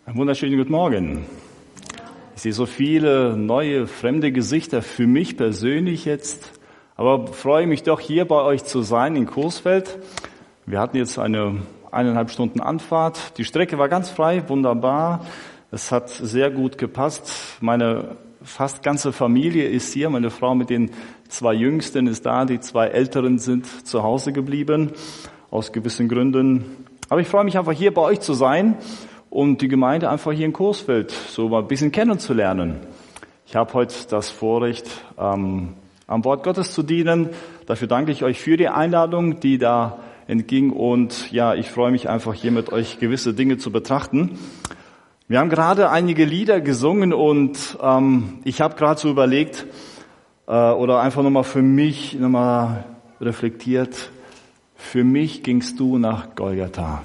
Einen wunderschönen guten Morgen. Ich sehe so viele neue, fremde Gesichter für mich persönlich jetzt, aber freue mich doch, hier bei euch zu sein in Coesfeld. Wir hatten jetzt eine 1,5 Stunden Anfahrt. Die Strecke war ganz frei, wunderbar. Es hat sehr gut gepasst. Meine fast ganze Familie ist hier. Meine Frau mit den 2 Jüngsten ist da. Die 2 Älteren sind zu Hause geblieben, aus gewissen Gründen. Aber ich freue mich einfach, hier bei euch zu sein und die Gemeinde einfach hier in Coesfeld so mal ein bisschen kennenzulernen. Ich habe heute das Vorrecht, am Wort Gottes zu dienen. Dafür danke ich euch für die Einladung, die da entging. Und ja, ich freue mich einfach, hier mit euch gewisse Dinge zu betrachten. Wir haben gerade einige Lieder gesungen und ich habe gerade so überlegt oder einfach nochmal für mich nochmal reflektiert, für mich gingst du nach Golgatha.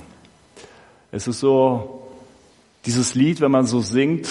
Es ist so, dieses Lied, wenn man so singt,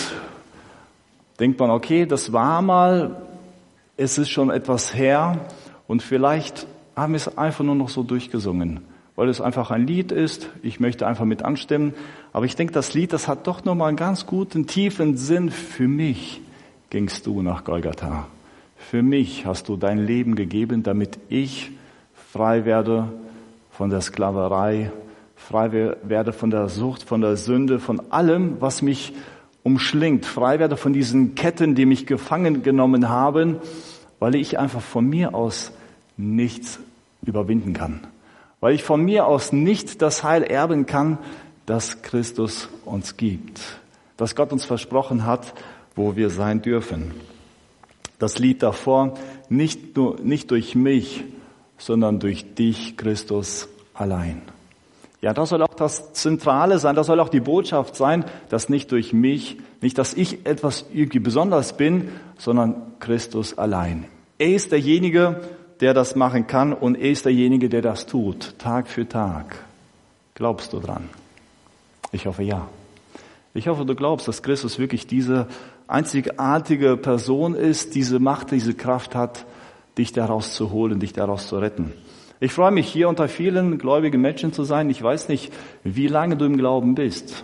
denkt man, okay, das war mal, es ist schon etwas her und vielleicht haben wir es einfach nur noch so durchgesungen, weil es einfach ein Lied ist. Ich möchte einfach mit anstimmen. Aber ich denke, das Lied, das hat doch nochmal einen ganz guten, tiefen Sinn. Für mich gingst du nach Golgatha. Für mich hast du dein Leben gegeben, damit ich frei werde von der Sklaverei, frei werde von der Sucht, von der Sünde, von allem, was mich umschlingt. Frei werde von diesen Ketten, die mich gefangen genommen haben, weil ich einfach von mir aus nichts überwinden kann. Weil ich von mir aus nicht das Heil erben kann, das Christus uns gibt. Das Gott uns versprochen hat, wo wir sein dürfen. Das Lied davor, nicht durch mich, sondern durch dich, Christus, allein. Ja, das soll auch das Zentrale sein, das soll auch die Botschaft sein, dass nicht durch mich, nicht, dass ich etwas irgendwie besonders bin, sondern Christus allein. Er ist derjenige, der das machen kann und er ist derjenige, der das tut, Tag für Tag. Glaubst du dran? Ich hoffe, ja. Ich hoffe, du glaubst, dass Christus wirklich diese einzigartige Person ist, diese Macht, diese Kraft hat, dich daraus zu holen, dich daraus zu retten. Ich freue mich, hier unter vielen gläubigen Menschen zu sein. Ich weiß nicht, wie lange du im Glauben bist.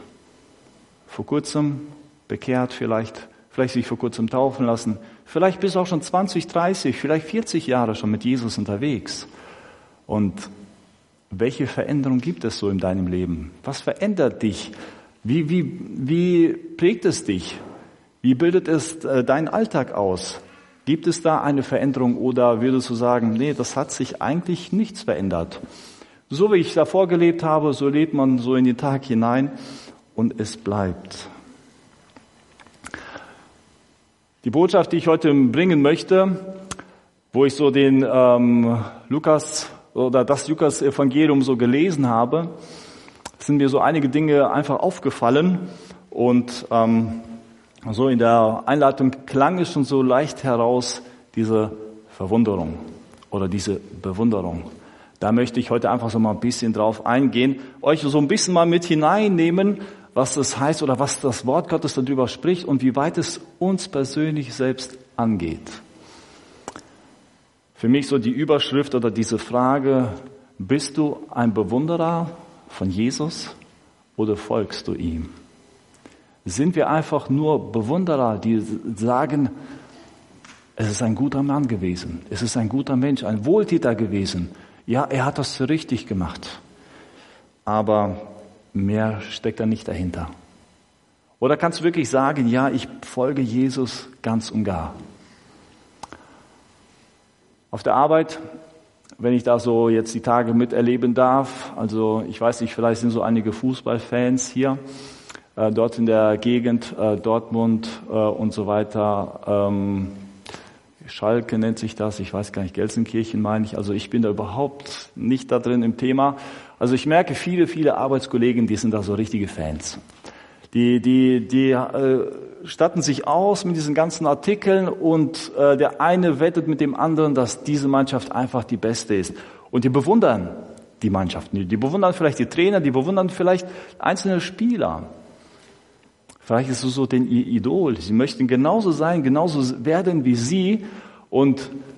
Vor kurzem bekehrt vielleicht sich vor kurzem taufen lassen. Vielleicht bist du auch schon 20, 30, vielleicht 40 Jahre schon mit Jesus unterwegs. Und welche Veränderung gibt es so in deinem Leben? Was verändert dich? Wie prägt es dich? Wie bildet es deinen Alltag aus? Gibt es da eine Veränderung oder würdest du sagen, nee, das hat sich eigentlich nichts verändert? So wie ich davor gelebt habe, so lebt man so in den Tag hinein und es bleibt. Die Botschaft, die ich heute bringen möchte, wo ich so den das Lukas-Evangelium so gelesen habe, sind mir so einige Dinge einfach aufgefallen und so in der Einleitung klang es schon so leicht heraus, diese Verwunderung oder diese Bewunderung. Da möchte ich heute einfach so mal ein bisschen drauf eingehen, euch so ein bisschen mal mit hineinnehmen, was das heißt oder was das Wort Gottes darüber spricht und wie weit es uns persönlich selbst angeht. Für mich so die Überschrift oder diese Frage, bist du ein Bewunderer von Jesus oder folgst du ihm? Sind wir einfach nur Bewunderer, die sagen, es ist ein guter Mann gewesen, es ist ein guter Mensch, ein Wohltäter gewesen. Ja, er hat das richtig gemacht. Aber mehr steckt da nicht dahinter. Oder kannst du wirklich sagen, ja, ich folge Jesus ganz und gar. Auf der Arbeit, wenn ich da so jetzt die Tage miterleben darf, also ich weiß nicht, vielleicht sind so einige Fußballfans hier, dort in der Gegend, Dortmund und so weiter, Schalke nennt sich das, ich weiß gar nicht, Gelsenkirchen meine ich, also ich bin da überhaupt nicht da drin im Thema. Also ich merke viele Arbeitskollegen, die sind da so richtige Fans. Die statten sich aus mit diesen ganzen Artikeln und der eine wettet mit dem anderen, dass diese Mannschaft einfach die beste ist. Und die bewundern die Mannschaften, die bewundern vielleicht die Trainer, die bewundern vielleicht einzelne Spieler. Vielleicht ist es so ihr Idol. Sie möchten genauso sein, genauso werden wie sie und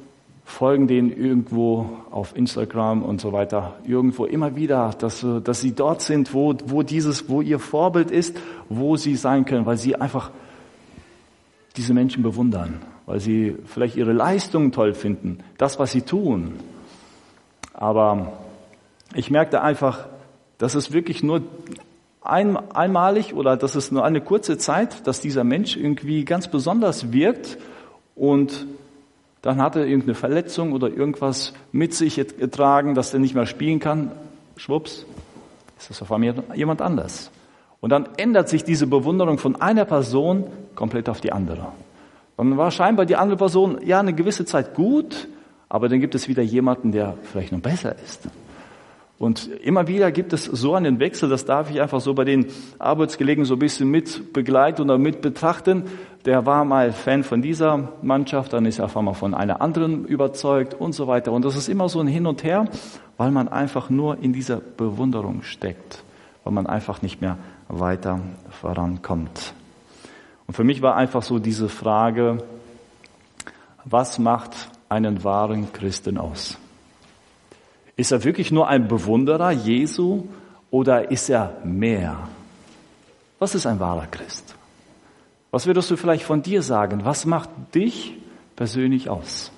folgen denen irgendwo auf Instagram und so weiter, irgendwo immer wieder, dass sie dort sind, wo ihr Vorbild ist, wo sie sein können, weil sie einfach diese Menschen bewundern, weil sie vielleicht ihre Leistungen toll finden, das, was sie tun. Aber ich merkte einfach, das ist wirklich nur einmalig oder das ist nur eine kurze Zeit, dass dieser Mensch irgendwie ganz besonders wirkt und dann hat er irgendeine Verletzung oder irgendwas mit sich getragen, dass er nicht mehr spielen kann. Schwupps, ist das auf einmal jemand anders. Und dann ändert sich diese Bewunderung von einer Person komplett auf die andere. Dann war scheinbar die andere Person ja eine gewisse Zeit gut, aber dann gibt es wieder jemanden, der vielleicht noch besser ist. Und immer wieder gibt es so einen Wechsel, das darf ich einfach so bei den Arbeitskollegen so ein bisschen mit begleiten oder mit betrachten. Der war mal Fan von dieser Mannschaft, dann ist er auf einmal von einer anderen überzeugt und so weiter. Und das ist immer so ein Hin und Her, weil man einfach nur in dieser Bewunderung steckt, weil man einfach nicht mehr weiter vorankommt. Und für mich war einfach so diese Frage, was macht einen wahren Christen aus? Ist er wirklich nur ein Bewunderer Jesu oder ist er mehr? Was ist ein wahrer Christ? Was würdest du vielleicht von dir sagen? Was macht dich persönlich aus?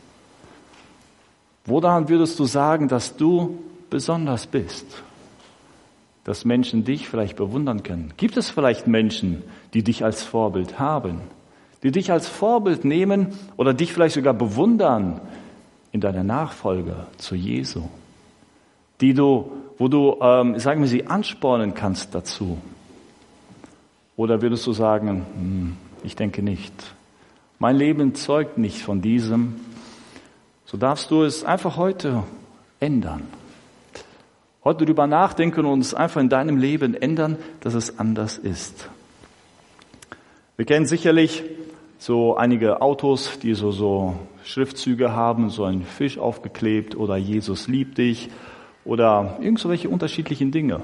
Woran würdest du sagen, dass du besonders bist? Dass Menschen dich vielleicht bewundern können? Gibt es vielleicht Menschen, die dich als Vorbild haben? Die dich als Vorbild nehmen oder dich vielleicht sogar bewundern in deiner Nachfolge zu Jesu? Wo du, sagen wir, sie anspornen kannst dazu? Oder würdest du sagen, ich denke nicht. Mein Leben zeugt nicht von diesem. So darfst du es einfach heute ändern. Heute darüber nachdenken und es einfach in deinem Leben ändern, dass es anders ist. Wir kennen sicherlich so einige Autos, die so Schriftzüge haben, so ein Fisch aufgeklebt oder Jesus liebt dich. Oder irgendwelche unterschiedlichen Dinge.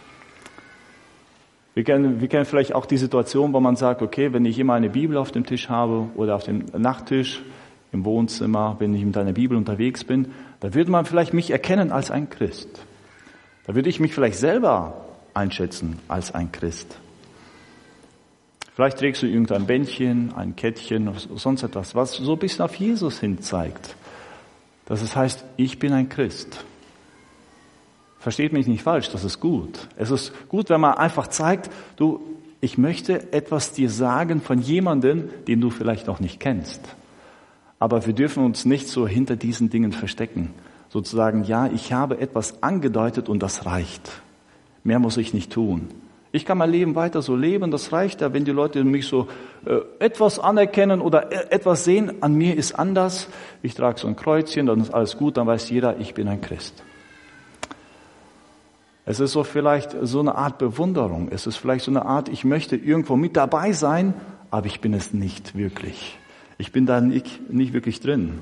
Wir kennen vielleicht auch die Situation, wo man sagt, okay, wenn ich immer eine Bibel auf dem Tisch habe oder auf dem Nachttisch, im Wohnzimmer, wenn ich mit einer Bibel unterwegs bin, da würde man vielleicht mich erkennen als ein Christ. Da würde ich mich vielleicht selber einschätzen als ein Christ. Vielleicht trägst du irgendein Bändchen, ein Kettchen, sonst etwas, was so ein bisschen auf Jesus hin zeigt. Dass es heißt, ich bin ein Christ. Versteht mich nicht falsch, das ist gut. Es ist gut, wenn man einfach zeigt, ich möchte etwas dir sagen von jemandem, den du vielleicht noch nicht kennst. Aber wir dürfen uns nicht so hinter diesen Dingen verstecken. Sozusagen, ja, ich habe etwas angedeutet und das reicht. Mehr muss ich nicht tun. Ich kann mein Leben weiter so leben, das reicht ja, wenn die Leute mich so etwas anerkennen oder etwas sehen, an mir ist anders. Ich trage so ein Kreuzchen, dann ist alles gut, dann weiß jeder, ich bin ein Christ. Es ist so vielleicht so eine Art Bewunderung. Es ist vielleicht so eine Art, ich möchte irgendwo mit dabei sein, aber ich bin es nicht wirklich. Ich bin da nicht wirklich drin.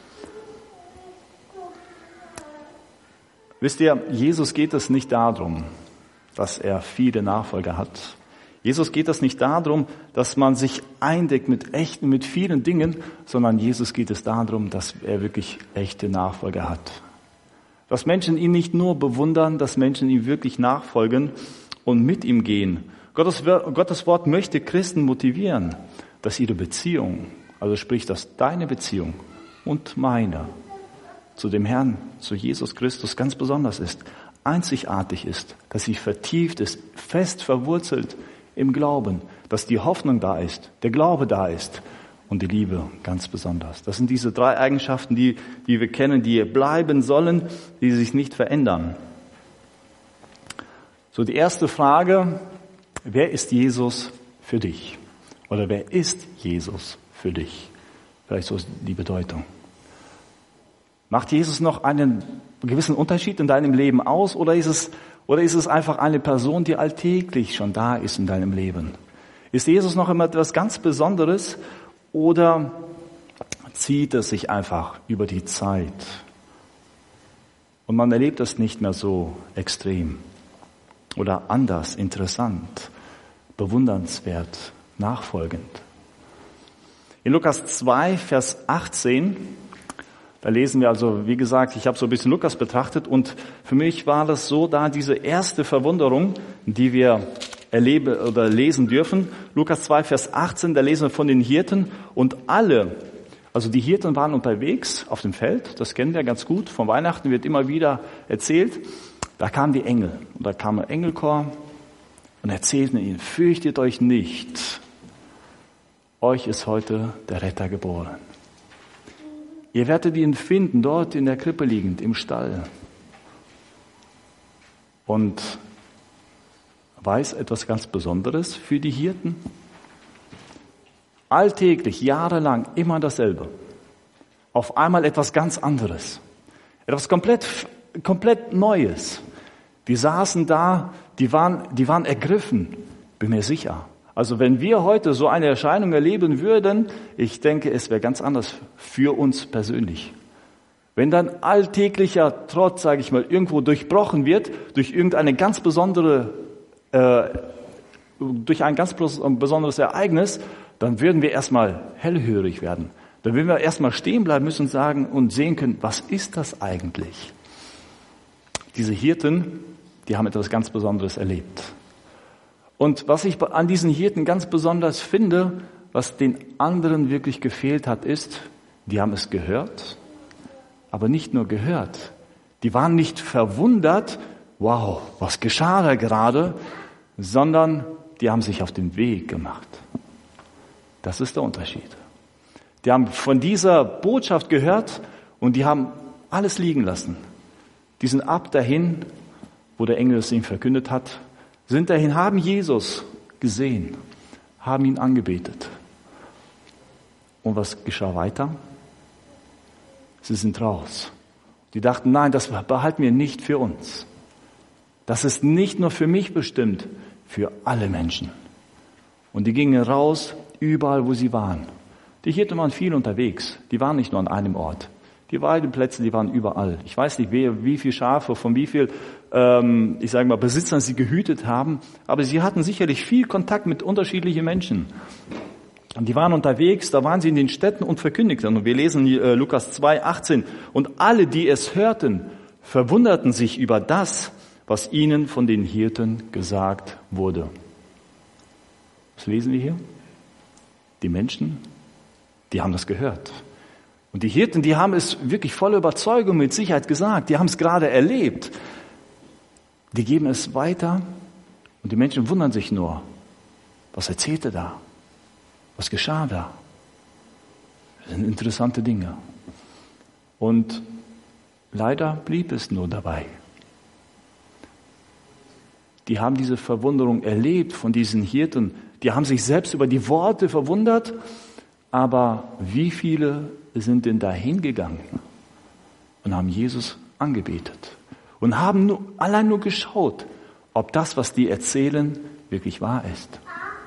Wisst ihr, Jesus geht es nicht darum, dass er viele Nachfolger hat. Jesus geht es nicht darum, dass man sich eindeckt mit vielen Dingen, sondern Jesus geht es darum, dass er wirklich echte Nachfolger hat. Dass Menschen ihn nicht nur bewundern, dass Menschen ihm wirklich nachfolgen und mit ihm gehen. Gottes Wort möchte Christen motivieren, dass ihre Beziehung, also sprich, dass deine Beziehung und meine zu dem Herrn, zu Jesus Christus ganz besonders ist, einzigartig ist, dass sie vertieft ist, fest verwurzelt im Glauben, dass die Hoffnung da ist, der Glaube da ist. Und die Liebe ganz besonders. Das sind diese 3 Eigenschaften, die wir kennen, die bleiben sollen, die sich nicht verändern. So, die erste Frage, wer ist Jesus für dich? Oder wer ist Jesus für dich? Vielleicht so ist die Bedeutung. Macht Jesus noch einen gewissen Unterschied in deinem Leben aus? Oder ist es einfach eine Person, die alltäglich schon da ist in deinem Leben? Ist Jesus noch immer etwas ganz Besonderes? Oder zieht es sich einfach über die Zeit und man erlebt es nicht mehr so extrem oder anders, interessant, bewundernswert, nachfolgend? In Lukas 2, Vers 18, Da lesen wir also, wie gesagt, ich habe so ein bisschen Lukas betrachtet und für mich war das so da diese erste Verwunderung, die wir erleben oder lesen dürfen. Lukas 2, Vers 18, da lesen wir von den Hirten und alle, also die Hirten waren unterwegs auf dem Feld, das kennen wir ganz gut, von Weihnachten wird immer wieder erzählt. Da kamen die Engel und da kam ein Engelchor und erzählten ihnen, fürchtet euch nicht, euch ist heute der Retter geboren. Ihr werdet ihn finden, dort in der Krippe liegend, im Stall. Und weiß etwas ganz Besonderes für die Hirten? Alltäglich, jahrelang, immer dasselbe. Auf einmal etwas ganz anderes. Etwas komplett Neues. Die saßen da, die waren ergriffen, bin mir sicher. Also wenn wir heute so eine Erscheinung erleben würden, ich denke, es wäre ganz anders für uns persönlich. Wenn dann alltäglicher Trotz, sage ich mal, irgendwo durchbrochen wird durch irgendeine ganz besondere, durch ein ganz besonderes Ereignis, dann würden wir erstmal hellhörig werden. Dann würden wir erstmal stehen bleiben müssen und sagen und sehen können, was ist das eigentlich? Diese Hirten, die haben etwas ganz Besonderes erlebt. Und was ich an diesen Hirten ganz besonders finde, was den anderen wirklich gefehlt hat, ist, die haben es gehört, aber nicht nur gehört. Die waren nicht verwundert, wow, was geschah da gerade, sondern die haben sich auf den Weg gemacht. Das ist der Unterschied. Die haben von dieser Botschaft gehört und die haben alles liegen lassen. Die sind ab dahin, wo der Engel es ihnen verkündet hat, sind dahin, haben Jesus gesehen, haben ihn angebetet. Und was geschah weiter? Sie sind raus. Die dachten, nein, das behalten wir nicht für uns. Das ist nicht nur für mich bestimmt, für alle Menschen. Und die gingen raus, überall, wo sie waren. Die Hirten waren viel unterwegs. Die waren nicht nur an einem Ort. Die Weideplätze, die waren überall. Ich weiß nicht, wie viel Schafe, von wie viel, Besitzern sie gehütet haben, aber sie hatten sicherlich viel Kontakt mit unterschiedlichen Menschen. Und die waren unterwegs, da waren sie in den Städten und verkündigten. Und wir lesen Lukas 2, 18. Und alle, die es hörten, verwunderten sich über das, was ihnen von den Hirten gesagt wurde. Was lesen wir hier? Die Menschen, die haben das gehört. Und die Hirten, die haben es wirklich voller Überzeugung mit Sicherheit gesagt. Die haben es gerade erlebt. Die geben es weiter und die Menschen wundern sich nur. Was erzählte da? Was geschah da? Das sind interessante Dinge. Und leider blieb es nur dabei. Die haben diese Verwunderung erlebt von diesen Hirten. Die haben sich selbst über die Worte verwundert. Aber wie viele sind denn da hingegangen und haben Jesus angebetet und haben allein nur geschaut, ob das, was die erzählen, wirklich wahr ist?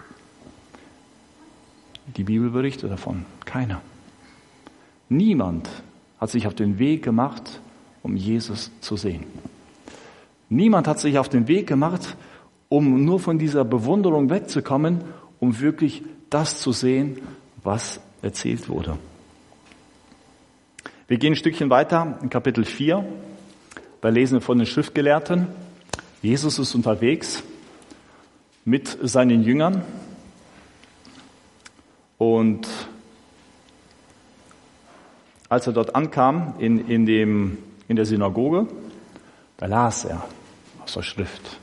Die Bibel berichtet davon. Keiner. Niemand hat sich auf den Weg gemacht, um Jesus zu sehen. Niemand hat sich auf den Weg gemacht, um nur von dieser Bewunderung wegzukommen, um wirklich das zu sehen, was erzählt wurde. Wir gehen ein Stückchen weiter in Kapitel 4. Wir lesen von den Schriftgelehrten. Jesus ist unterwegs mit seinen Jüngern und als er dort ankam in der Synagoge, da las er aus der Schrift.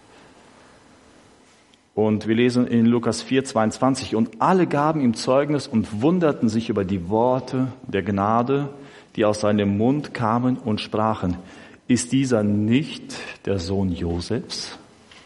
Und wir lesen in Lukas 4, 22, und alle gaben ihm Zeugnis und wunderten sich über die Worte der Gnade, die aus seinem Mund kamen und sprachen, ist dieser nicht der Sohn Josefs?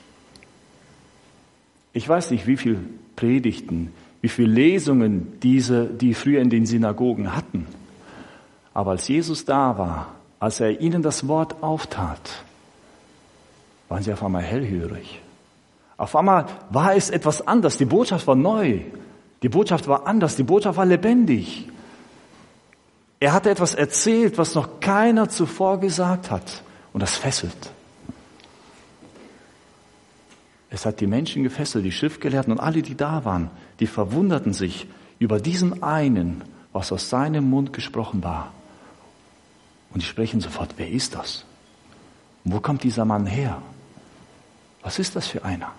Ich weiß nicht, wie viel Predigten, wie viele Lesungen die früher in den Synagogen hatten. Aber als Jesus da war, als er ihnen das Wort auftat, waren sie auf einmal hellhörig. Auf einmal war es etwas anders. Die Botschaft war neu. Die Botschaft war anders. Die Botschaft war lebendig. Er hatte etwas erzählt, was noch keiner zuvor gesagt hat. Und das fesselt. Es hat die Menschen gefesselt, die Schriftgelehrten und alle, die da waren. Die verwunderten sich über diesen einen, was aus seinem Mund gesprochen war. Und die sprechen sofort, wer ist das? Wo kommt dieser Mann her? Was ist das für einer?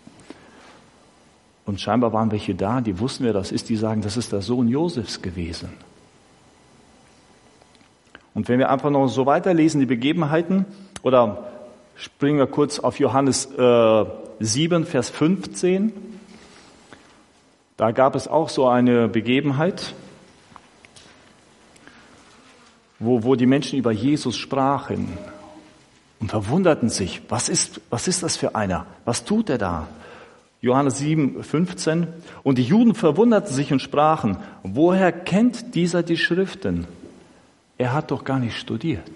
Und scheinbar waren welche da, die wussten, wer das ist, die sagen, das ist der Sohn Josefs gewesen. Und wenn wir einfach noch so weiterlesen, die Begebenheiten, oder springen wir kurz auf Johannes 7, Vers 15. Da gab es auch so eine Begebenheit, wo die Menschen über Jesus sprachen und verwunderten sich, was ist das für einer? Was tut er da? Johannes 7, 15. Und die Juden verwunderten sich und sprachen, woher kennt dieser die Schriften? Er hat doch gar nicht studiert.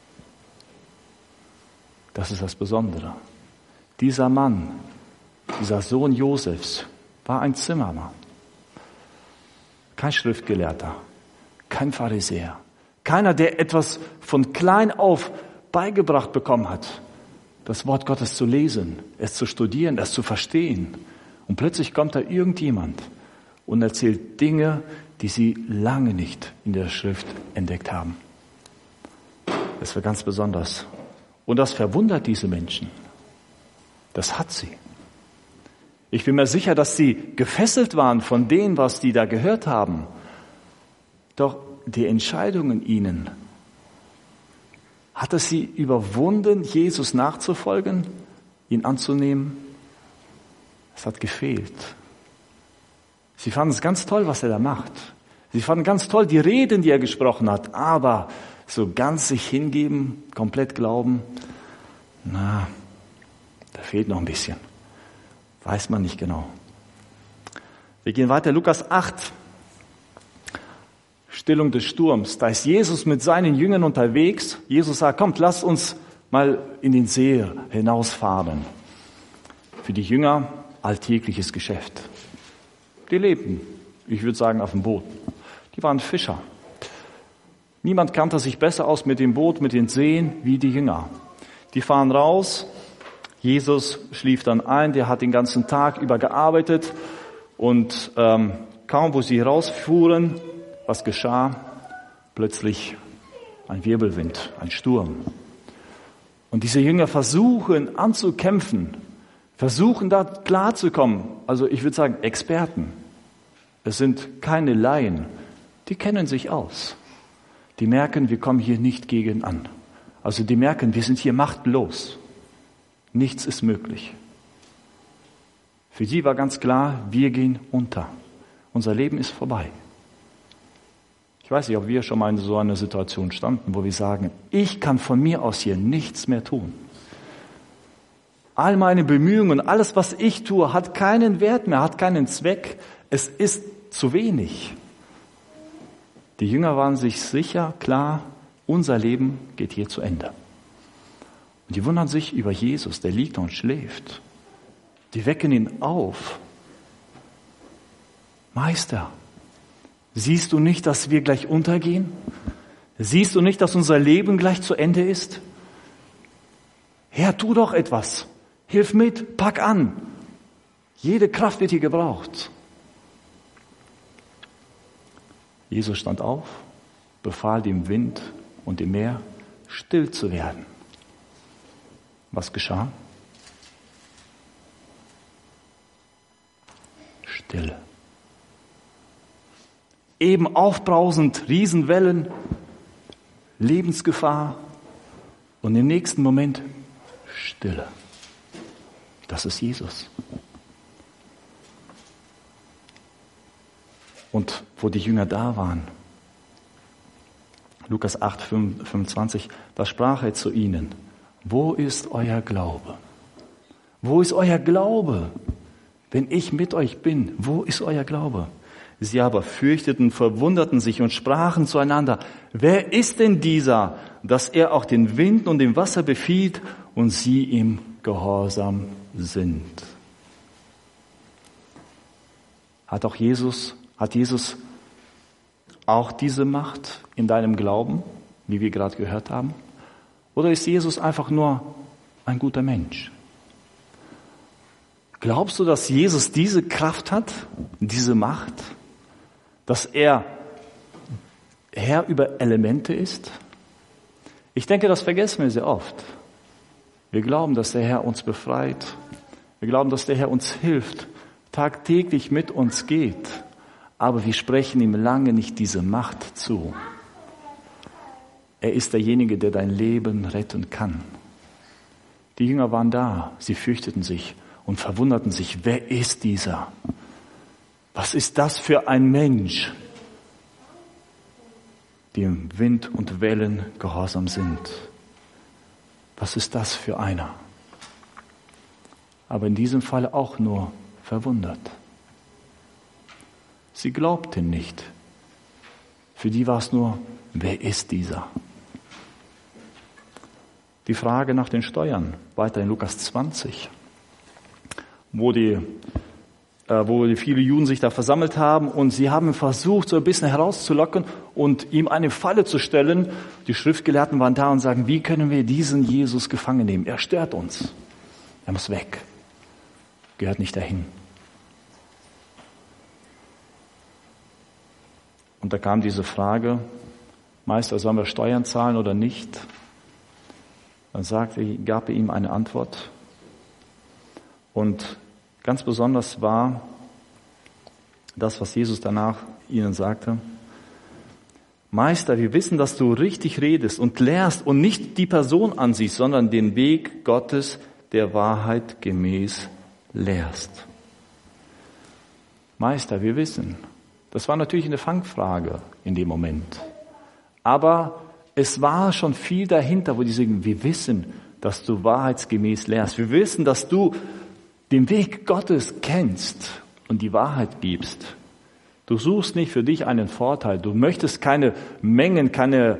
Das ist das Besondere. Dieser Mann, dieser Sohn Josefs, war ein Zimmermann. Kein Schriftgelehrter, kein Pharisäer. Keiner, der etwas von klein auf beigebracht bekommen hat, das Wort Gottes zu lesen, es zu studieren, es zu verstehen. Und plötzlich kommt da irgendjemand und erzählt Dinge, die sie lange nicht in der Schrift entdeckt haben. Das war ganz besonders. Und das verwundert diese Menschen. Das hat sie. Ich bin mir sicher, dass sie gefesselt waren von dem, was die da gehört haben. Doch die Entscheidung in ihnen, hat es sie überwunden, Jesus nachzufolgen, ihn anzunehmen? Es hat gefehlt. Sie fanden es ganz toll, was er da macht. Sie fanden ganz toll die Reden, die er gesprochen hat, aber so ganz sich hingeben, komplett glauben, da fehlt noch ein bisschen. Weiß man nicht genau. Wir gehen weiter, Lukas 8. Stillung des Sturms. Da ist Jesus mit seinen Jüngern unterwegs. Jesus sagt, kommt, lasst uns mal in den See hinausfahren. Für die Jünger alltägliches Geschäft. Die lebten, ich würde sagen, auf dem Boot. Die waren Fischer. Niemand kannte sich besser aus mit dem Boot, mit den Seen, wie die Jünger. Die fahren raus. Jesus schlief dann ein. Der hat den ganzen Tag über gearbeitet. Und kaum, wo sie rausfuhren, was geschah? Plötzlich ein Wirbelwind, ein Sturm. Und diese Jünger versuchen anzukämpfen, versuchen da klarzukommen. Also ich würde sagen, Experten. Es sind keine Laien. Die kennen sich aus. Die merken, wir kommen hier nicht gegen an. Also die merken, wir sind hier machtlos. Nichts ist möglich. Für sie war ganz klar, wir gehen unter. Unser Leben ist vorbei. Ich weiß nicht, ob wir schon mal in so einer Situation standen, wo wir sagen, ich kann von mir aus hier nichts mehr tun. All meine Bemühungen, alles, was ich tue, hat keinen Wert mehr, hat keinen Zweck. Es ist zu wenig. Die Jünger waren sich sicher, klar, unser Leben geht hier zu Ende. Und die wundern sich über Jesus, der liegt und schläft. Die wecken ihn auf. Meister, siehst du nicht, dass wir gleich untergehen? Siehst du nicht, dass unser Leben gleich zu Ende ist? Herr, tu doch etwas. Hilf mit, pack an. Jede Kraft wird hier gebraucht. Jesus stand auf, befahl dem Wind und dem Meer, still zu werden. Was geschah? Stille. Eben aufbrausend, Riesenwellen, Lebensgefahr und im nächsten Moment Stille. Das ist Jesus. Und wo die Jünger da waren, Lukas 8, 25, da sprach er zu ihnen, wo ist euer Glaube? Wo ist euer Glaube? Wenn ich mit euch bin, wo ist euer Glaube? Sie aber fürchteten, verwunderten sich und sprachen zueinander, wer ist denn dieser, dass er auch den Wind und dem Wasser befiehlt und sie ihm gehorsam sind? Hat Jesus auch diese Macht in deinem Glauben, wie wir gerade gehört haben? Oder ist Jesus einfach nur ein guter Mensch? Glaubst du, dass Jesus diese Kraft hat, diese Macht, dass er Herr über Elemente ist? Ich denke, das vergessen wir sehr oft. Wir glauben, dass der Herr uns befreit. Wir glauben, dass der Herr uns hilft, tagtäglich mit uns geht. Aber wir sprechen ihm lange nicht diese Macht zu. Er ist derjenige, der dein Leben retten kann. Die Jünger waren da, sie fürchteten sich und verwunderten sich, wer ist dieser? Was ist das für ein Mensch, dem Wind und Wellen gehorsam sind? Was ist das für einer? Aber in diesem Fall auch nur verwundert. Sie glaubten nicht. Für die war es nur, wer ist dieser? Die Frage nach den Steuern, weiter in Lukas 20, wo viele Juden sich da versammelt haben und sie haben versucht, so ein bisschen herauszulocken und ihm eine Falle zu stellen. Die Schriftgelehrten waren da und sagen, wie können wir diesen Jesus gefangen nehmen? Er stört uns. Er muss weg. Gehört nicht dahin. Und da kam diese Frage, Meister, sollen wir Steuern zahlen oder nicht? Dann gab er ihm eine Antwort. Und ganz besonders war das, was Jesus danach ihnen sagte. Meister, wir wissen, dass du richtig redest und lehrst und nicht die Person ansiehst, sondern den Weg Gottes der Wahrheit gemäß lehrst. Meister, wir wissen. Das war natürlich eine Fangfrage in dem Moment. Aber es war schon viel dahinter, wo die sagen, wir wissen, dass du wahrheitsgemäß lehrst. Wir wissen, dass du den Weg Gottes kennst und die Wahrheit gibst. Du suchst nicht für dich einen Vorteil. Du möchtest keine Mengen, keine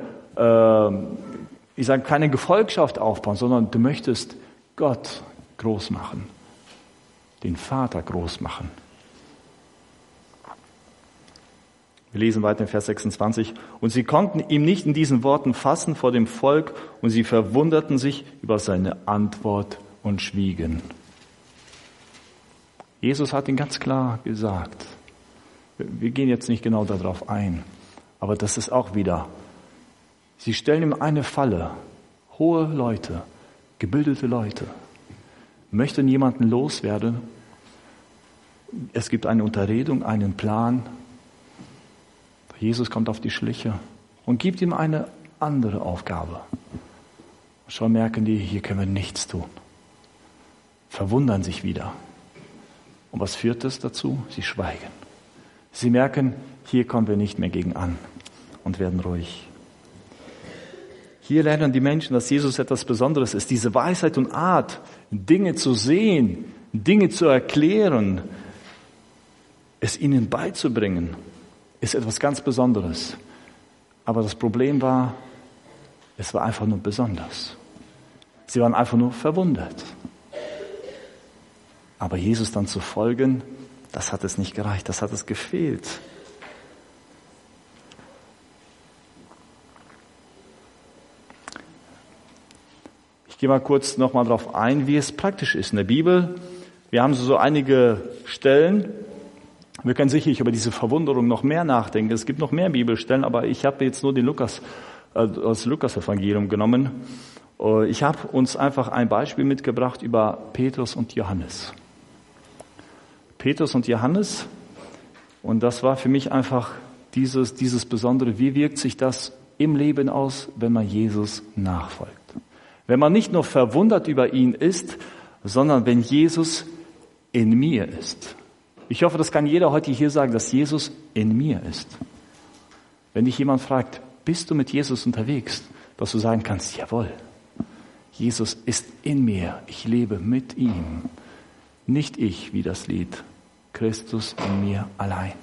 Gefolgschaft aufbauen, sondern du möchtest Gott groß machen, den Vater groß machen. Wir lesen weiter in Vers 26. Und sie konnten ihm nicht in diesen Worten fassen vor dem Volk und sie verwunderten sich über seine Antwort und schwiegen. Jesus hat ihnen ganz klar gesagt, wir gehen jetzt nicht genau darauf ein, aber das ist auch wieder, sie stellen ihm eine Falle, hohe Leute, gebildete Leute, möchten jemanden loswerden, es gibt eine Unterredung, einen Plan, Jesus kommt auf die Schliche und gibt ihm eine andere Aufgabe. Schon merken die, hier können wir nichts tun. Verwundern sich wieder. Und was führt das dazu? Sie schweigen. Sie merken, hier kommen wir nicht mehr gegen an und werden ruhig. Hier lernen die Menschen, dass Jesus etwas Besonderes ist. Diese Weisheit und Art, Dinge zu sehen, Dinge zu erklären, es ihnen beizubringen, ist etwas ganz Besonderes. Aber das Problem war, es war einfach nur besonders. Sie waren einfach nur verwundert. Aber Jesus dann zu folgen, das hat es nicht gereicht, das hat es gefehlt. Ich gehe mal kurz nochmal darauf ein, wie es praktisch ist in der Bibel. Wir haben so einige Stellen. Wir können sicherlich über diese Verwunderung noch mehr nachdenken. Es gibt noch mehr Bibelstellen, aber ich habe jetzt nur das Lukas-Evangelium genommen. Ich habe uns einfach ein Beispiel mitgebracht über Petrus und Johannes. Petrus und Johannes, und das war für mich einfach dieses Besondere, wie wirkt sich das im Leben aus, wenn man Jesus nachfolgt. Wenn man nicht nur verwundert über ihn ist, sondern wenn Jesus in mir ist. Ich hoffe, das kann jeder heute hier sagen, dass Jesus in mir ist. Wenn dich jemand fragt, bist du mit Jesus unterwegs, dass du sagen kannst, jawohl, Jesus ist in mir, ich lebe mit ihm. Nicht ich, wie das Lied, Christus in mir allein.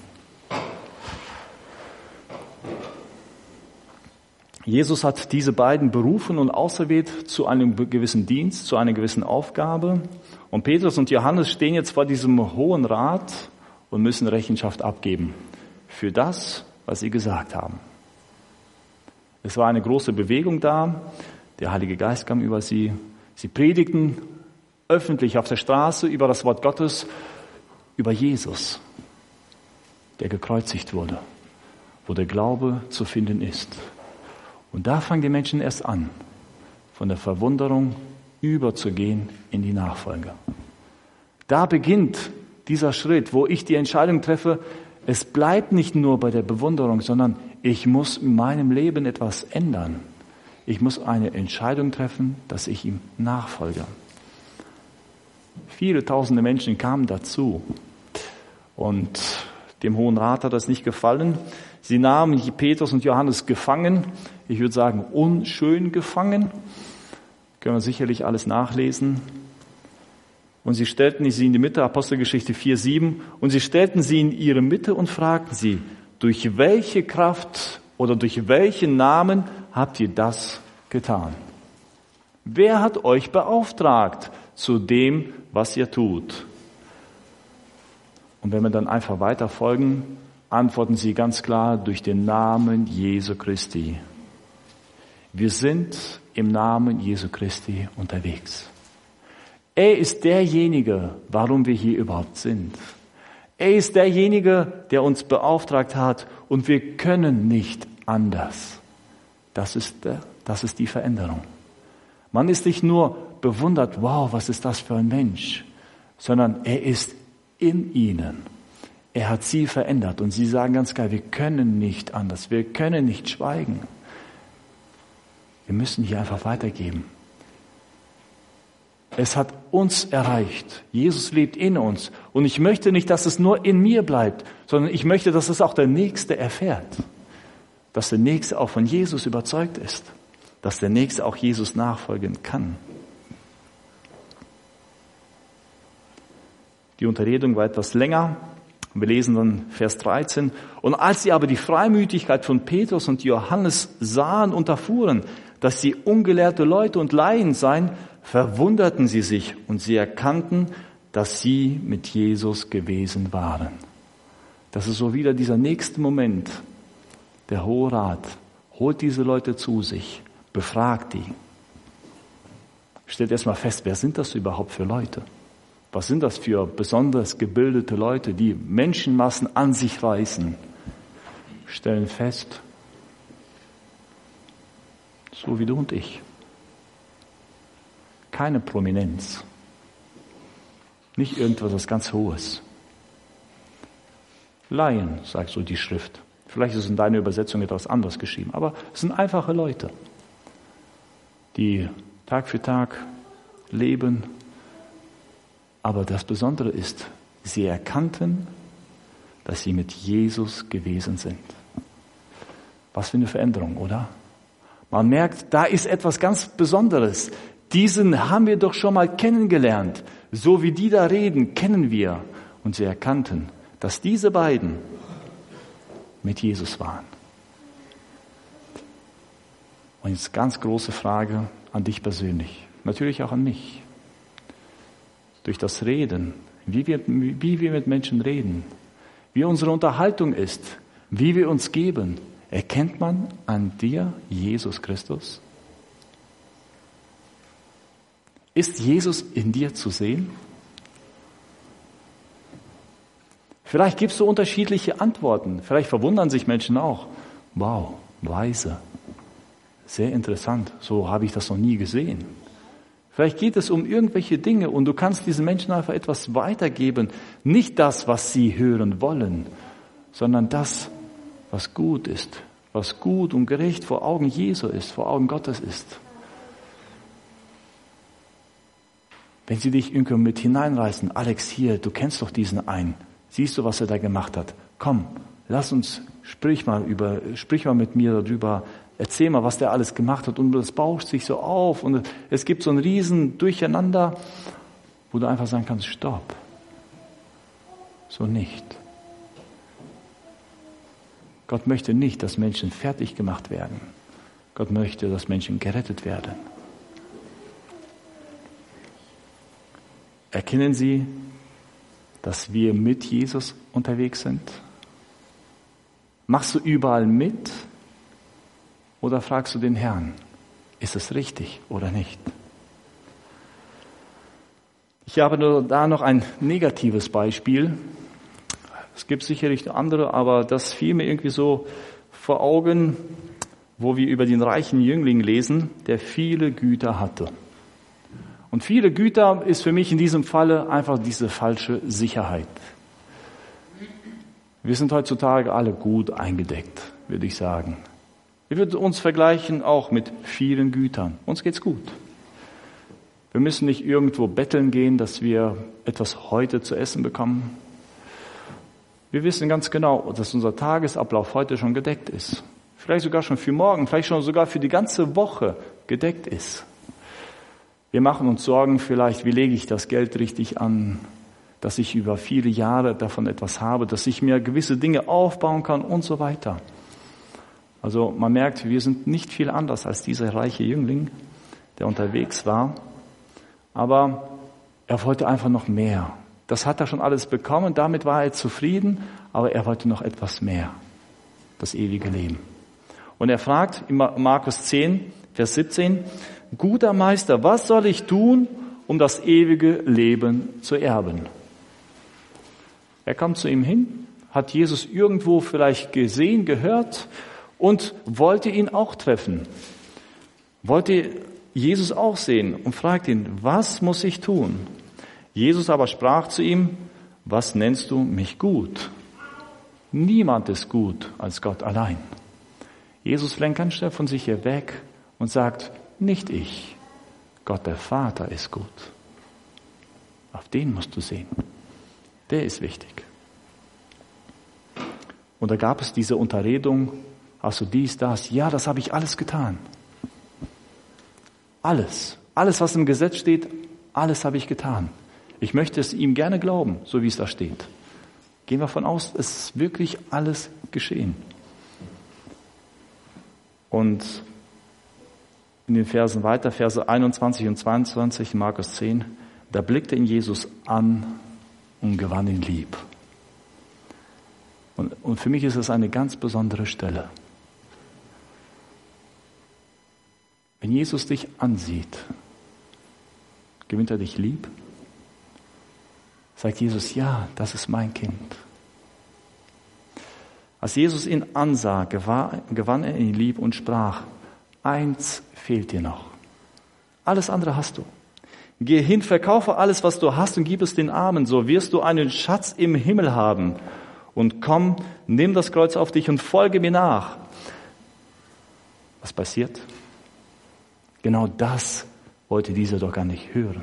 Jesus hat diese beiden berufen und auserwählt zu einem gewissen Dienst, zu einer gewissen Aufgabe. Und Petrus und Johannes stehen jetzt vor diesem Hohen Rat und müssen Rechenschaft abgeben für das, was sie gesagt haben. Es war eine große Bewegung da. Der Heilige Geist kam über sie. Sie predigten öffentlich auf der Straße über das Wort Gottes, über Jesus, der gekreuzigt wurde, wo der Glaube zu finden ist. Und da fangen die Menschen erst an, von der Verwunderung überzugehen in die Nachfolge. Da beginnt dieser Schritt, wo ich die Entscheidung treffe, es bleibt nicht nur bei der Bewunderung, sondern ich muss in meinem Leben etwas ändern. Ich muss eine Entscheidung treffen, dass ich ihm nachfolge. Viele tausende Menschen kamen dazu und dem Hohen Rat hat das nicht gefallen. Sie nahmen Petrus und Johannes gefangen, ich würde sagen unschön gefangen, können wir sicherlich alles nachlesen. Und sie stellten sie in die Mitte, Apostelgeschichte 4,7, und sie stellten sie in ihre Mitte und fragten sie, durch welche Kraft oder durch welchen Namen habt ihr das getan? Wer hat euch beauftragt zu dem, was ihr tut? Und wenn wir dann einfach weiter folgen, antworten sie ganz klar, durch den Namen Jesu Christi. Wir sind im Namen Jesu Christi unterwegs. Er ist derjenige, warum wir hier überhaupt sind. Er ist derjenige, der uns beauftragt hat und wir können nicht anders. Das ist die Veränderung. Man ist nicht nur bewundert, wow, was ist das für ein Mensch, sondern er ist in ihnen. Er hat sie verändert und sie sagen ganz klar, wir können nicht anders, wir können nicht schweigen. Wir müssen hier einfach weitergeben. Es hat uns erreicht. Jesus lebt in uns. Und ich möchte nicht, dass es nur in mir bleibt, sondern ich möchte, dass es auch der Nächste erfährt. Dass der Nächste auch von Jesus überzeugt ist. Dass der Nächste auch Jesus nachfolgen kann. Die Unterredung war etwas länger. Wir lesen dann Vers 13. Und als sie aber die Freimütigkeit von Petrus und Johannes sahen und erfuhren, dass sie ungelehrte Leute und Laien seien, verwunderten sie sich und sie erkannten, dass sie mit Jesus gewesen waren. Das ist so wieder dieser nächste Moment. Der Hohe Rat holt diese Leute zu sich, befragt die. Stellt erstmal fest, wer sind das überhaupt für Leute? Was sind das für besonders gebildete Leute, die Menschenmassen an sich reißen? Stellen fest, so wie du und ich. Keine Prominenz. Nicht irgendwas ganz Hohes. Laien, sagt so die Schrift. Vielleicht ist es in deiner Übersetzung etwas anderes geschrieben, aber es sind einfache Leute, die Tag für Tag leben. Aber das Besondere ist, sie erkannten, dass sie mit Jesus gewesen sind. Was für eine Veränderung, oder? Man merkt, da ist etwas ganz Besonderes. Diesen haben wir doch schon mal kennengelernt. So wie die da reden, kennen wir. Und sie erkannten, dass diese beiden mit Jesus waren. Und jetzt ganz große Frage an dich persönlich. Natürlich auch an mich. Durch das Reden, wie wir mit Menschen reden, wie unsere Unterhaltung ist, wie wir uns geben, erkennt man an dir Jesus Christus? Ist Jesus in dir zu sehen? Vielleicht gibst du unterschiedliche Antworten. Vielleicht verwundern sich Menschen auch. Wow, weise. Sehr interessant. So habe ich das noch nie gesehen. Vielleicht geht es um irgendwelche Dinge und du kannst diesen Menschen einfach etwas weitergeben. Nicht das, was sie hören wollen, sondern das, was gut ist. Was gut und gerecht vor Augen Jesu ist, vor Augen Gottes ist. Wenn sie dich irgendwo mit hineinreißen, Alex, hier, du kennst doch diesen einen. Siehst du, was er da gemacht hat? Komm, sprich mal mit mir darüber. Erzähl mal, was der alles gemacht hat. Und das bauscht sich so auf und es gibt so ein riesen Durcheinander, wo du einfach sagen kannst, stopp. So nicht. Gott möchte nicht, dass Menschen fertig gemacht werden. Gott möchte, dass Menschen gerettet werden. Erkennen Sie, dass wir mit Jesus unterwegs sind? Machst du überall mit? Oder fragst du den Herrn, ist es richtig oder nicht? Ich habe da noch ein negatives Beispiel. Es gibt sicherlich andere, aber das fiel mir irgendwie so vor Augen. wo wir über den reichen Jüngling lesen, der viele Güter hatte. Und viele Güter ist für mich in diesem Falle einfach diese falsche Sicherheit. Wir sind heutzutage alle gut eingedeckt, würde ich sagen. Wir würden uns vergleichen auch mit vielen Gütern. Uns geht's gut. Wir müssen nicht irgendwo betteln gehen, dass wir etwas heute zu essen bekommen. Wir wissen ganz genau, dass unser Tagesablauf heute schon gedeckt ist. Vielleicht sogar schon für morgen, vielleicht schon sogar für die ganze Woche gedeckt ist. Wir machen uns Sorgen vielleicht, wie lege ich das Geld richtig an, dass ich über viele Jahre davon etwas habe, dass ich mir gewisse Dinge aufbauen kann und so weiter. Also man merkt, wir sind nicht viel anders als dieser reiche Jüngling, der unterwegs war. Aber er wollte einfach noch mehr. Das hat er schon alles bekommen, damit war er zufrieden, aber er wollte noch etwas mehr, das ewige Leben. Und er fragt in Markus 10, Vers 17, guter Meister, was soll ich tun, um das ewige Leben zu erben? Er kam zu ihm hin, hat Jesus irgendwo vielleicht gesehen, gehört und wollte ihn auch treffen. Wollte Jesus auch sehen und fragt ihn, was muss ich tun? Jesus aber sprach zu ihm, was nennst du mich gut? Niemand ist gut als Gott allein. Jesus lenkt ganz schnell von sich hier weg und sagt, nicht ich, Gott der Vater ist gut. Auf den musst du sehen. Der ist wichtig. Und da gab es diese Unterredung, hast du dies, das? Ja, das habe ich alles getan. Alles, was im Gesetz steht, alles habe ich getan. Ich möchte es ihm gerne glauben, so wie es da steht. Gehen wir davon aus, es ist wirklich alles geschehen. Und in den Versen weiter, Verse 21 und 22, Markus 10, da blickte ihn Jesus an und gewann ihn lieb. Und für mich ist es eine ganz besondere Stelle. Wenn Jesus dich ansieht, gewinnt er dich lieb? Sagt Jesus, ja, das ist mein Kind. Als Jesus ihn ansah, gewann er ihn lieb und sprach, eins fehlt dir noch. Alles andere hast du. Geh hin, verkaufe alles, was du hast und gib es den Armen, so wirst du einen Schatz im Himmel haben. Und komm, nimm das Kreuz auf dich und folge mir nach. Was passiert? Genau das wollte dieser doch gar nicht hören.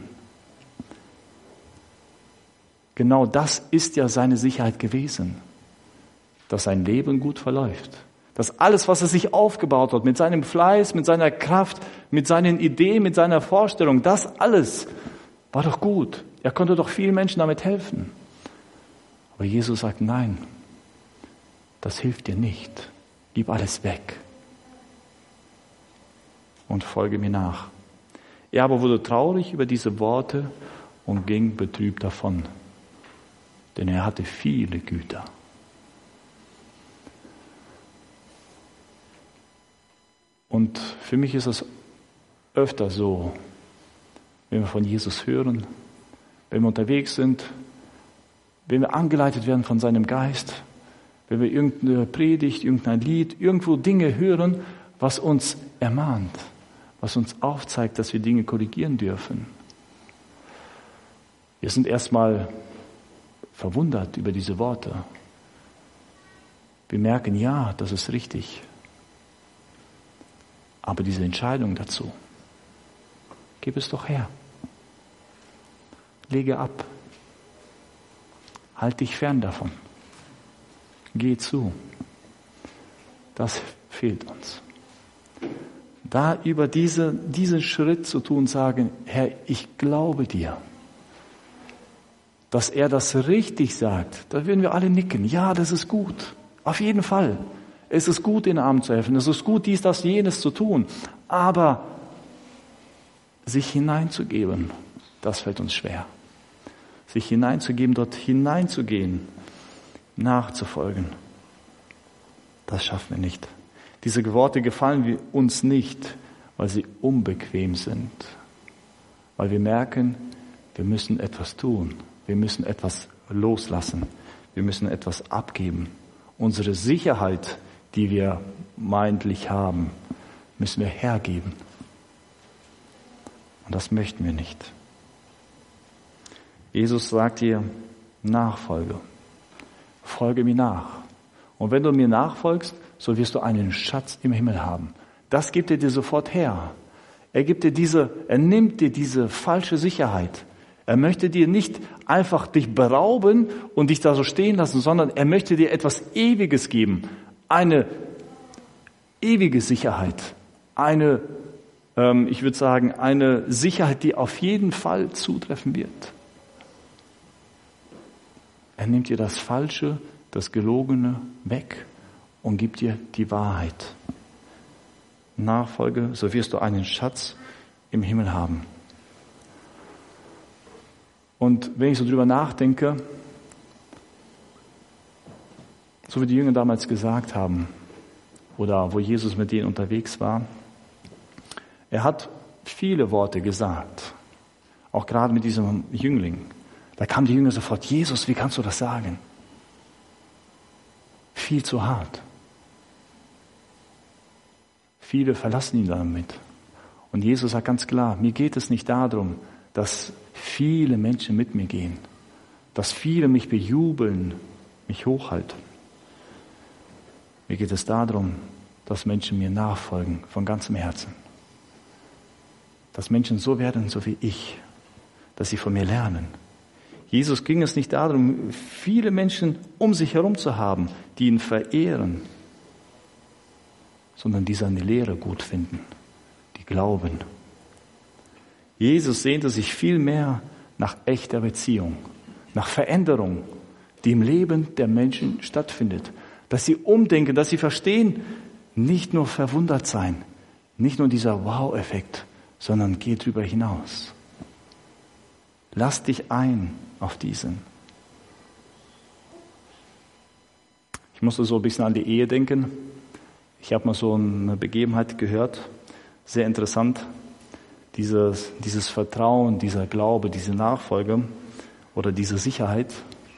Genau das ist ja seine Sicherheit gewesen, dass sein Leben gut verläuft. Dass alles, was er sich aufgebaut hat, mit seinem Fleiß, mit seiner Kraft, mit seinen Ideen, mit seiner Vorstellung, das alles war doch gut. Er konnte doch vielen Menschen damit helfen. Aber Jesus sagt, nein, das hilft dir nicht. Gib alles weg und folge mir nach. Er aber wurde traurig über diese Worte und ging betrübt davon, denn er hatte viele Güter. Und für mich ist es öfter so, wenn wir von Jesus hören, wenn wir unterwegs sind, wenn wir angeleitet werden von seinem Geist, wenn wir irgendeine Predigt, irgendein Lied, irgendwo Dinge hören, was uns ermahnt, was uns aufzeigt, dass wir Dinge korrigieren dürfen. Wir sind erstmal verwundert über diese Worte. Wir merken, ja, das ist richtig. Aber diese Entscheidung dazu, gib es doch her. Lege ab. Halt dich fern davon. Geh zu. Das fehlt uns. Da über diesen Schritt zu tun, sagen, Herr, ich glaube dir, dass er das richtig sagt, da würden wir alle nicken. Ja, das ist gut. Auf jeden Fall. Es ist gut, den Armen zu helfen. Es ist gut, dies, das, jenes zu tun. Aber sich hineinzugeben, das fällt uns schwer. Sich hineinzugeben, dort hineinzugehen, nachzufolgen, das schaffen wir nicht. Diese Worte gefallen uns nicht, weil sie unbequem sind. Weil wir merken, wir müssen etwas tun. Wir müssen etwas loslassen. Wir müssen etwas abgeben. Unsere Sicherheit, die wir vermeintlich haben, müssen wir hergeben. Und das möchten wir nicht. Jesus sagt dir, Nachfolge. Folge mir nach. Und wenn du mir nachfolgst, so wirst du einen Schatz im Himmel haben. Das gibt er dir sofort her. Er nimmt dir diese falsche Sicherheit. Er möchte dir nicht einfach dich berauben und dich da so stehen lassen, sondern er möchte dir etwas Ewiges geben. Eine ewige Sicherheit. Eine Sicherheit, die auf jeden Fall zutreffen wird. Er nimmt dir das Falsche, das Gelogene weg und gibt dir die Wahrheit. Nachfolge, so wirst du einen Schatz im Himmel haben. Und wenn ich so drüber nachdenke, so wie die Jünger damals gesagt haben, oder wo Jesus mit denen unterwegs war, er hat viele Worte gesagt, auch gerade mit diesem Jüngling. Da kamen die Jünger sofort, Jesus, wie kannst du das sagen? Viel zu hart. Viele verlassen ihn damit. Und Jesus sagt ganz klar, mir geht es nicht darum, dass viele Menschen mit mir gehen, dass viele mich bejubeln, mich hochhalten. Mir geht es darum, dass Menschen mir nachfolgen von ganzem Herzen. Dass Menschen so werden, so wie ich, dass sie von mir lernen. Jesus ging es nicht darum, viele Menschen um sich herum zu haben, die ihn verehren, sondern die seine Lehre gut finden, die glauben. Jesus sehnte sich viel mehr nach echter Beziehung, nach Veränderung, die im Leben der Menschen stattfindet. Dass sie umdenken, dass sie verstehen, nicht nur verwundert sein, nicht nur dieser Wow-Effekt, sondern geh drüber hinaus. Lass dich ein auf diesen. Ich musste so ein bisschen an die Ehe denken. Ich habe mal so eine Begebenheit gehört, sehr interessant. Dieses Vertrauen, dieser Glaube, diese Nachfolge oder diese Sicherheit.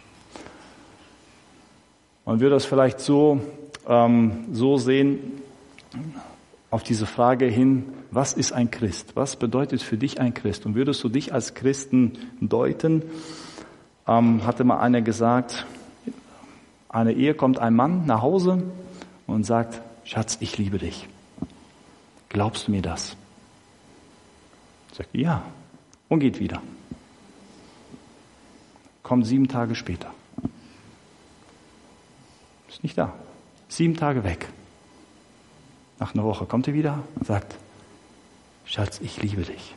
Man würde das vielleicht so sehen, auf diese Frage hin, was ist ein Christ? Was bedeutet für dich ein Christ? Und würdest du dich als Christen deuten? Hatte mal einer gesagt, eine Ehe kommt ein Mann nach Hause und sagt, Schatz, ich liebe dich. Glaubst du mir das? Sagt, ja. Und geht wieder. Kommt 7 Tage später. Ist nicht da. 7 Tage weg. Nach einer Woche kommt er wieder und sagt, Schatz, ich liebe dich.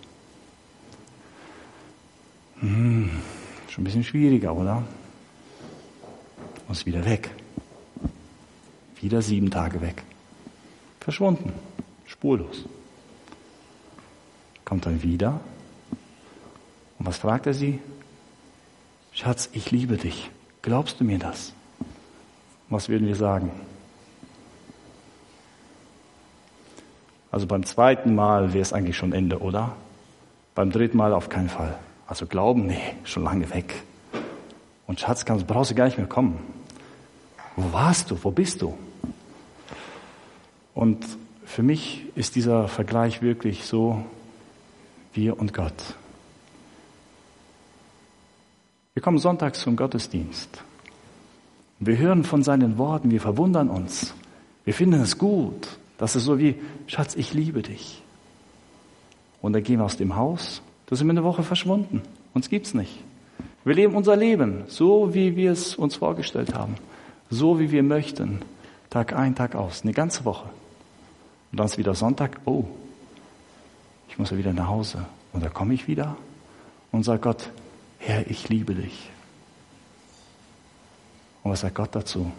Schon ein bisschen schwieriger, oder? Und ist wieder weg. Wieder 7 Tage weg. Verschwunden. Spurlos. Kommt dann wieder. Und was fragt er sie? Schatz, ich liebe dich. Glaubst du mir das? Was würden wir sagen? Also beim 2. Mal wäre es eigentlich schon Ende, oder? Beim 3. Mal auf keinen Fall. Also Glauben, nee, schon lange weg. Und Schatz, brauchst du gar nicht mehr kommen. Wo warst du? Wo bist du? Und für mich ist dieser Vergleich wirklich so, wir und Gott. Wir kommen sonntags zum Gottesdienst. Wir hören von seinen Worten, wir verwundern uns. Wir finden es gut. Das ist so wie, Schatz, ich liebe dich. Und dann gehen wir aus dem Haus, da sind wir eine Woche verschwunden. Uns gibt's nicht. Wir leben unser Leben, so wie wir es uns vorgestellt haben. So wie wir möchten. Tag ein, Tag aus. Eine ganze Woche. Und dann ist wieder Sonntag. Oh, ich muss ja wieder nach Hause. Und da komme ich wieder und sage Gott, Herr, ich liebe dich. Und was sagt Gott dazu?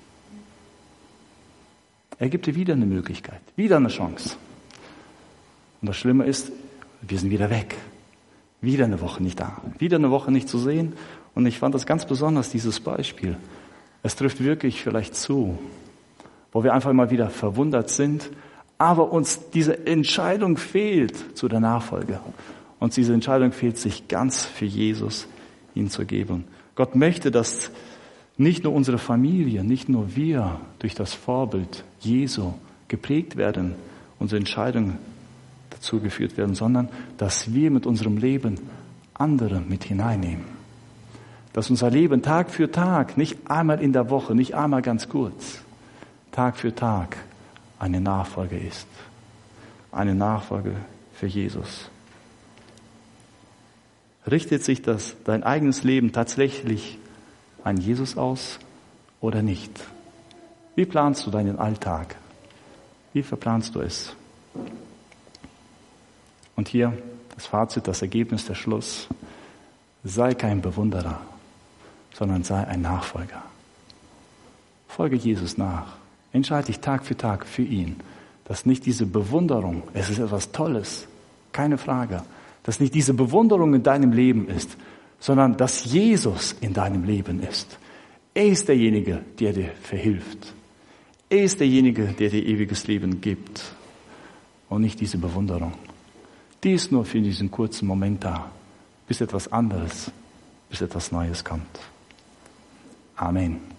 Er gibt dir wieder eine Möglichkeit, wieder eine Chance. Und das Schlimme ist, wir sind wieder weg. Wieder eine Woche nicht da. Wieder eine Woche nicht zu sehen. Und ich fand das ganz besonders, dieses Beispiel. Es trifft wirklich vielleicht zu, wo wir einfach mal wieder verwundert sind, aber uns diese Entscheidung fehlt zu der Nachfolge. Uns diese Entscheidung fehlt, sich ganz für Jesus hinzugeben. Gott möchte, dass nicht nur unsere Familie, nicht nur wir durch das Vorbild Jesu geprägt werden, unsere Entscheidungen dazu geführt werden, sondern dass wir mit unserem Leben andere mit hineinnehmen. Dass unser Leben Tag für Tag, nicht einmal in der Woche, nicht einmal ganz kurz, Tag für Tag eine Nachfolge ist. Eine Nachfolge für Jesus. Richtet sich dein eigenes Leben tatsächlich an Jesus aus oder nicht? Wie planst du deinen Alltag? Wie verplanst du es? Und hier das Fazit, das Ergebnis, der Schluss. Sei kein Bewunderer, sondern sei ein Nachfolger. Folge Jesus nach. Entscheide dich Tag für Tag für ihn. Dass nicht diese Bewunderung, es ist etwas Tolles, keine Frage, dass nicht diese Bewunderung in deinem Leben ist, sondern dass Jesus in deinem Leben ist. Er ist derjenige, der dir verhilft. Er ist derjenige, der dir ewiges Leben gibt. Und nicht diese Bewunderung. Die ist nur für diesen kurzen Moment da, bis etwas anderes, bis etwas Neues kommt. Amen.